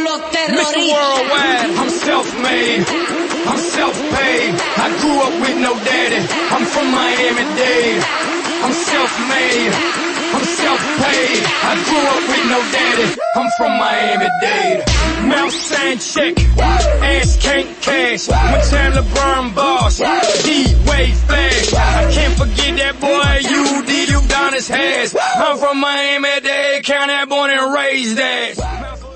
los terroristas. Mr. Worldwide, I'm self-made, I'm self-paid. I grew up with no daddy, I'm from Miami-Dade. I'm self-made, I'm self-paid. I grew up with no daddy, I'm from Miami-Dade. Mouth sign check, ass can't cash. One time LeBron boss, D-Wade flash. I can't forget that boy, you Udonis has. I'm from Miami-Dade, County, born and raised that.